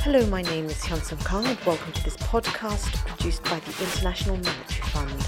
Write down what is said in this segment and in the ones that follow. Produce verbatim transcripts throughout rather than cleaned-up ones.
Hello, my name is Hyun-Sung Kang and welcome to this podcast produced by the International Monetary Fund.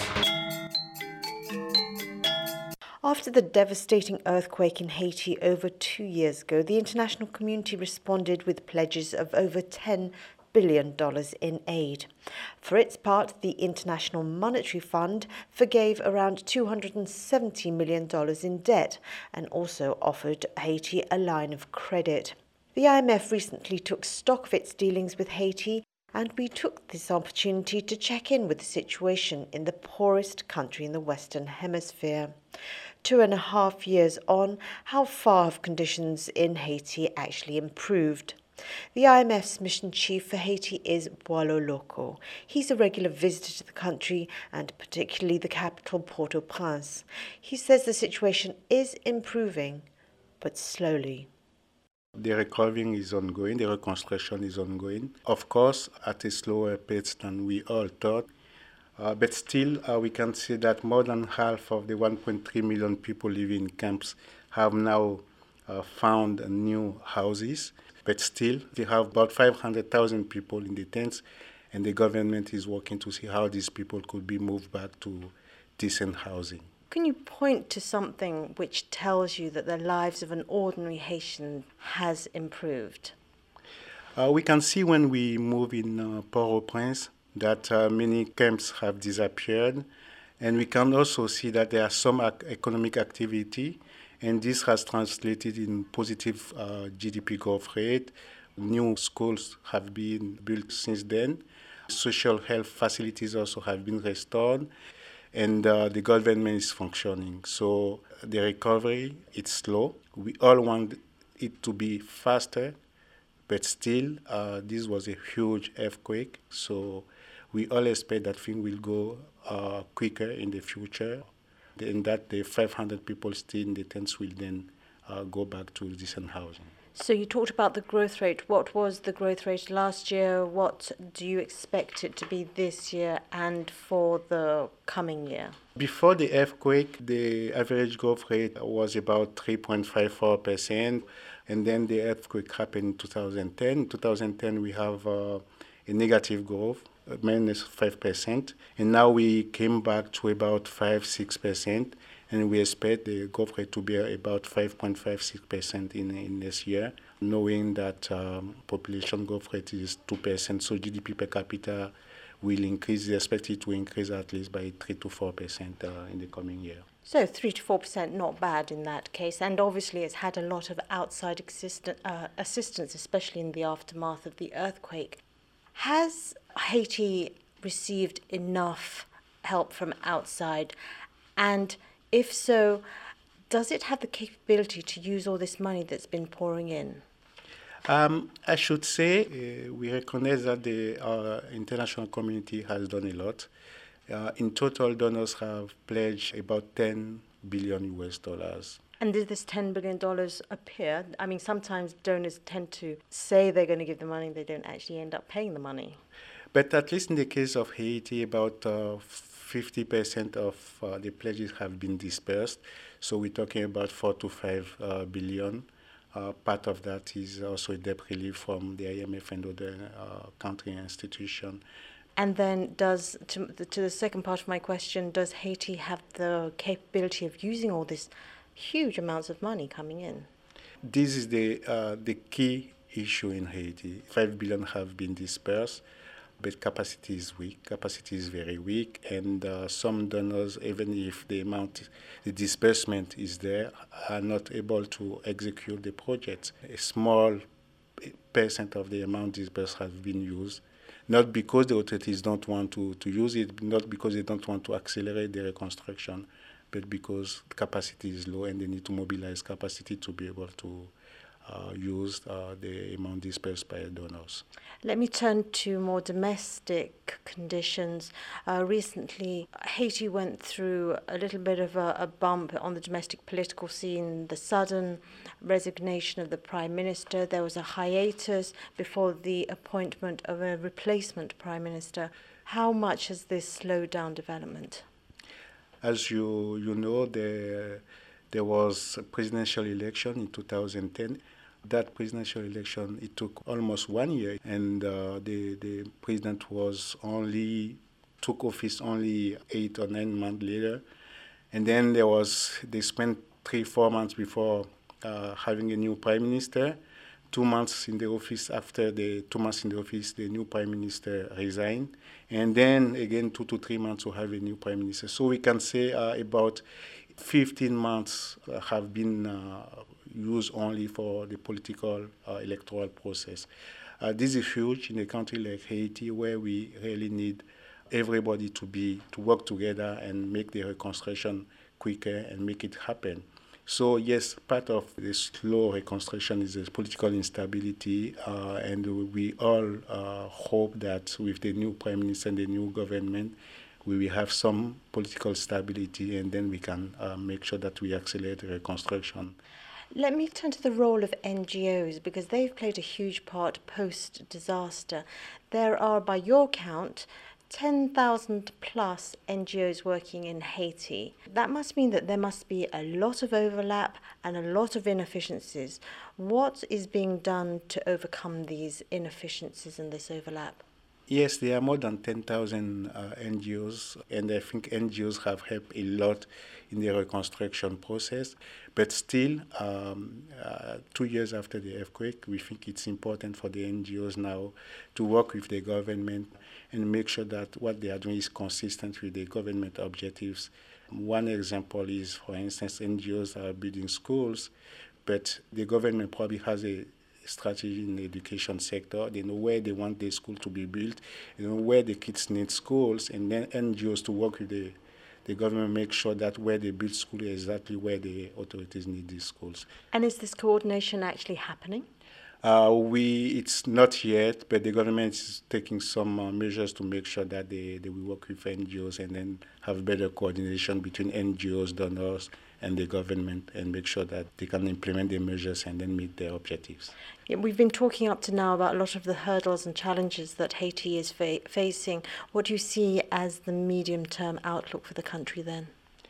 After the devastating earthquake in Haiti over two years ago, the international community responded with pledges of over ten billion dollars in aid. For its part, the International Monetary Fund forgave around two hundred seventy million dollars in debt and also offered Haiti a line of credit. The I M F recently took stock of its dealings with Haiti, and we took this opportunity to check in with the situation in the poorest country in the Western Hemisphere. Two and a half years on, how far have conditions in Haiti actually improved? The I M F's mission chief for Haiti is Boileau Loco. He's a regular visitor to the country and particularly the capital Port-au-Prince. He says the situation is improving, but slowly. The recovery is ongoing, the reconstruction is ongoing, of course at a slower pace than we all thought. Uh, but still, uh, we can see that more than half of the one point three million people living in camps have now uh, found uh, new houses. But still, we have about five hundred thousand people in the tents, and the government is working to see how these people could be moved back to decent housing. Can you point to something which tells you that the lives of an ordinary Haitian has improved? Uh, we can see when we move in uh, Port-au-Prince that uh, many camps have disappeared, and we can also see that there are some ac- economic activity, and this has translated in positive uh, G D P growth rate. New schools have been built since then. Social health facilities also have been restored, and uh, the government is functioning. So the recovery, it's slow. We all want it to be faster, but still, uh, this was a huge earthquake, so we all expect that things will go uh, quicker in the future, and that the five hundred people still in the tents will then uh, go back to decent housing. So you talked about the growth rate. What was the growth rate last year? What do you expect it to be this year and for the coming year? Before the earthquake, the average growth rate was about three point five four percent, and then the earthquake happened in two thousand ten. In two thousand ten, we have uh, a negative growth, minus five percent, and now we came back to about five, six percent, and we expect the growth rate to be about five point five six percent in, in this year, knowing that um, population growth rate is two percent, so G D P per capita will increase, is expected to increase at least by three to four percent uh, in the coming year. So three to four percent, not bad in that case, and obviously it's had a lot of outside existen- uh, assistance, especially in the aftermath of the earthquake. Has Haiti received enough help from outside? And if so, does it have the capability to use all this money that's been pouring in? Um, I should say uh, we recognize that the uh, international community has done a lot. Uh, in total, donors have pledged about ten billion U S dollars. And did this ten billion dollars appear? I mean, sometimes donors tend to say they're going to give the money, they don't actually end up paying the money. But at least in the case of Haiti, about uh, fifty percent of uh, the pledges have been dispersed. So we're talking about four to five uh, billion. Uh, part of that is also a debt relief from the I M F and other uh, country institutions. And then does, to the, to the second part of my question, does Haiti have the capability of using all this huge amounts of money coming in? This is the uh, the key issue in Haiti. Five billion have been dispersed, but capacity is weak. Capacity is very weak, and uh, some donors, even if the amount, the disbursement is there, are not able to execute the project. A small percent of the amount disbursed has been used, not because the authorities don't want to, to use it, not because they don't want to accelerate the reconstruction, but because capacity is low and they need to mobilize capacity to be able to uh, use uh, the amount dispersed by donors. Let me turn to more domestic conditions. Uh, recently, Haiti went through a little bit of a, a bump on the domestic political scene, the sudden resignation of the Prime Minister. There was a hiatus before the appointment of a replacement Prime Minister. How much has this slowed down development? As you you know, there, there was a presidential election in two thousand ten. that presidential election, it took almost one year, and uh, the, the president was only, took office only eight or nine months later. And then there was, they spent three, four months before uh, having a new prime minister. Two months in the office, after the two months in the office, the new prime minister resigned. And then again, two to three months to have a new prime minister. So we can say uh, about fifteen months uh, have been uh, used only for the political uh, electoral process. Uh, this is huge in a country like Haiti, where we really need everybody to be, to work together and make the reconstruction quicker and make it happen. So yes, part of the slow reconstruction is the political instability, uh, and we all uh, hope that with the new prime minister and the new government, we will have some political stability, and then we can uh, make sure that we accelerate the reconstruction. Let me turn to the role of N G Os, because they've played a huge part post-disaster. There are, by your count, ten thousand plus N G Os working in Haiti. That must mean that there must be a lot of overlap and a lot of inefficiencies. What is being done to overcome these inefficiencies and this overlap? Yes, there are more than ten thousand uh, N G Os, and I think N G Os have helped a lot in the reconstruction process. But still, um, uh, two years after the earthquake, we think it's important for the N G Os now to work with the government and make sure that what they are doing is consistent with the government objectives. One example is, for instance, N G Os are building schools, but the government probably has a strategy in the education sector. They know where they want the school to be built, they know where the kids need schools, and then N G Os to work with the, the government, make sure that where they build school is exactly where the authorities need these schools. And is this coordination actually happening? Uh, we, it's not yet, but the government is taking some uh, measures to make sure that they, they will work with N G Os and then have better coordination between N G Os, donors, and the government, and make sure that they can implement the measures and then meet their objectives. Yeah, we've been talking up to now about a lot of the hurdles and challenges that Haiti is fa- facing. What do you see as the medium-term outlook for the country then?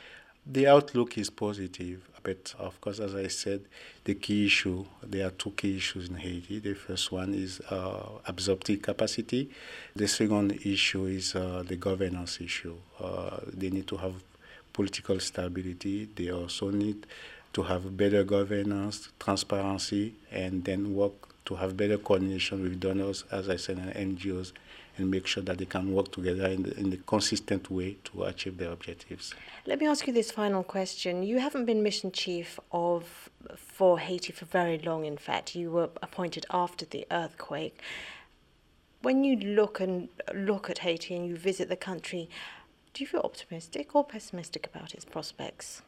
The outlook is positive, but of course, as I said, the key issue, there are two key issues in Haiti. The first one is uh, absorptive capacity. The second issue is uh, the governance issue. Uh, they need to have political stability. They also need to have better governance, transparency, and then work to have better coordination with donors, as I said, and N G Os, and make sure that they can work together in the, in the consistent way to achieve their objectives. Let me ask you this final question. You haven't been mission chief of for Haiti for very long, in fact. You were appointed after the earthquake. When you look and look at Haiti and you visit the country, do you feel optimistic or pessimistic about its prospects?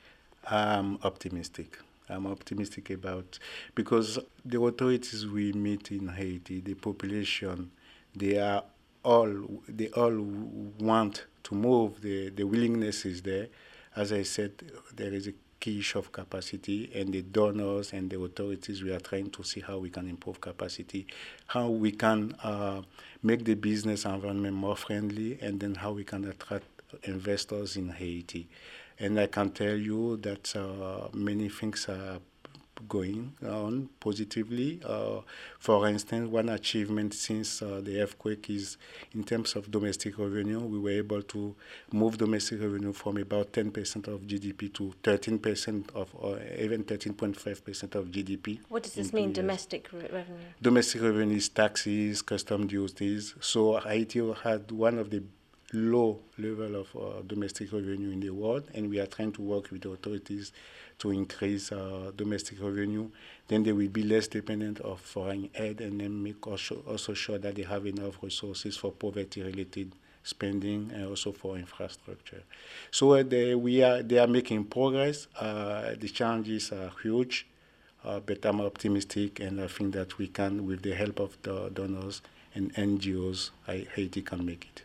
I'm optimistic. I'm optimistic about, because the authorities we meet in Haiti, the population, they are all, they all want to move. The, the willingness is there. As I said, there is a key issue of capacity, and the donors and the authorities, we are trying to see how we can improve capacity, how we can uh, make the business environment more friendly, and then how we can attract investors in Haiti. And I can tell you that uh, many things are going on positively. Uh, for instance, one achievement since uh, the earthquake is in terms of domestic revenue. We were able to move domestic revenue from about ten percent of G D P to thirteen percent of, or even thirteen point five percent of G D P. What does this mean, domestic re- revenue? Domestic revenue is taxes, custom duties. So Haiti had one of the low level of uh, domestic revenue in the world, and we are trying to work with the authorities to increase uh, domestic revenue. Then they will be less dependent of foreign aid, and then make also, also sure that they have enough resources for poverty-related spending and also for infrastructure. So uh, they, we are, they are making progress. Uh, the challenges are huge, uh, but I'm optimistic, and I think that we can, with the help of the donors and N G Os, Haiti can make it.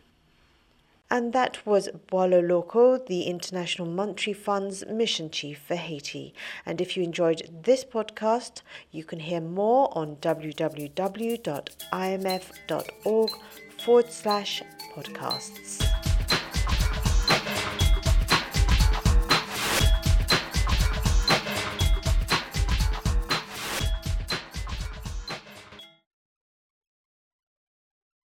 And that was Boileau Loco, the International Monetary Fund's mission chief for Haiti. And if you enjoyed this podcast, you can hear more on www.imf.org forward slash podcasts.